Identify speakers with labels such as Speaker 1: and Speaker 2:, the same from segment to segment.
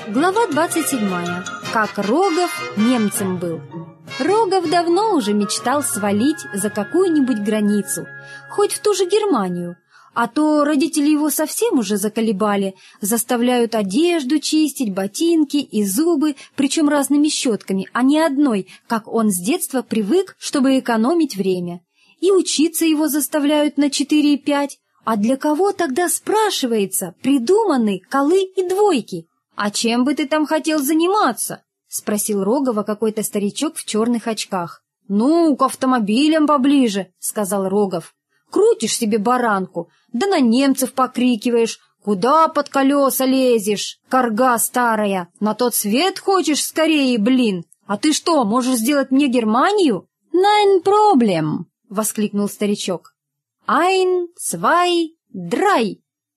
Speaker 1: Глава 27. Как Рогов немцем был. Рогов давно уже мечтал свалить за какую-нибудь границу, хоть в ту же Германию, а то родители его совсем уже заколебали, заставляют одежду чистить, ботинки и зубы, причем разными щетками, а не одной, как он с детства привык, чтобы экономить время. И учиться его заставляют на 4 и 5, а для кого тогда, спрашивается, придуманы колы и двойки? «А чем бы ты там хотел заниматься?» — спросил Рогова какой-то старичок в черных очках. «Ну, к автомобилям поближе», — сказал Рогов. «Крутишь себе баранку, да на немцев покрикиваешь. Куда под колеса лезешь, карга старая? На тот свет хочешь скорее, блин? А ты что, можешь сделать мне Германию?» «Nein problem», — воскликнул старичок. «Ein, zwei, drei».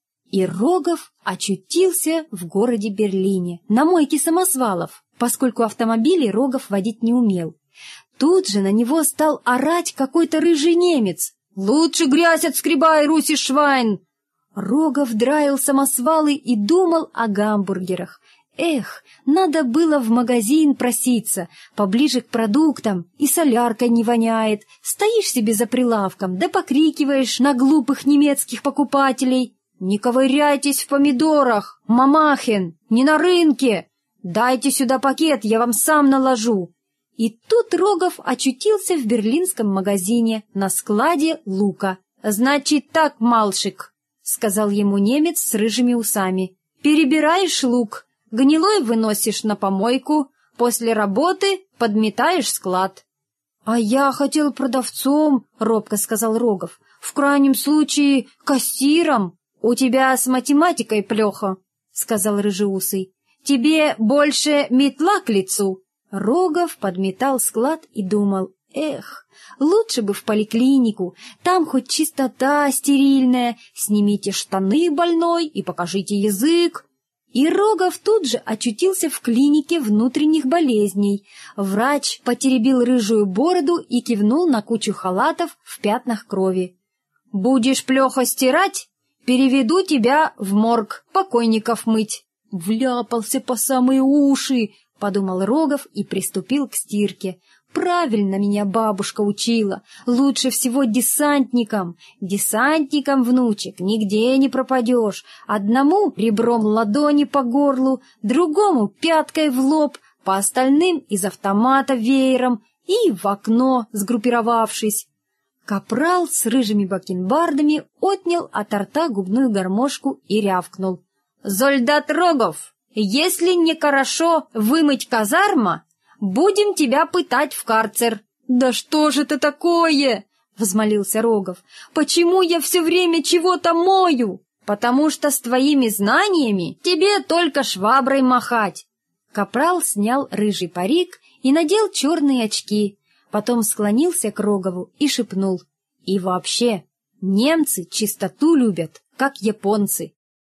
Speaker 1: И Рогов очутился в городе Берлине, на мойке самосвалов, поскольку автомобили Рогов водить не умел. Тут же на него стал орать какой-то рыжий немец. «Лучше грязь отскребай, Руси Швайн!» Рогов драил самосвалы и думал о гамбургерах. Эх, надо было в магазин проситься, поближе к продуктам, и соляркой не воняет. Стоишь себе за прилавком, да покрикиваешь на глупых немецких покупателей. «Не ковыряйтесь в помидорах, мамахин, не на рынке! Дайте сюда пакет, я вам сам наложу!» И тут Рогов очутился в берлинском магазине на складе лука. «Значит так, малшик», — сказал ему немец с рыжими усами, — «перебираешь лук, гнилой выносишь на помойку, после работы подметаешь склад». «А я хотел продавцом», — робко сказал Рогов, — «в крайнем случае кассиром». «У тебя с математикой плохо», — сказал рыжеусый. «Тебе больше метла к лицу». Рогов подметал склад и думал: «Эх, лучше бы в поликлинику, там хоть чистота стерильная, снимите штаны больной и покажите язык». И Рогов тут же очутился в клинике внутренних болезней. Врач потеребил рыжую бороду и кивнул на кучу халатов в пятнах крови. «Будешь плохо стирать? Переведу тебя в морг покойников мыть». «Вляпался по самые уши», — подумал Рогов и приступил к стирке. «Правильно меня бабушка учила. Лучше всего десантником. Десантником, внучек, нигде не пропадешь. Одному ребром ладони по горлу, другому пяткой в лоб, по остальным из автомата веером и в окно, сгруппировавшись». Капрал с рыжими бакенбардами отнял от рта губную гармошку и рявкнул: «Зольдат Рогов, если не хорошо вымыть казарма, будем тебя пытать в карцер». «Да что же это такое?» — взмолился Рогов. «Почему я все время чего-то мою?» «Потому что с твоими знаниями тебе только шваброй махать». Капрал снял рыжий парик и надел черные очки. Потом склонился к Рогову и шепнул: «И вообще, немцы чистоту любят, как японцы».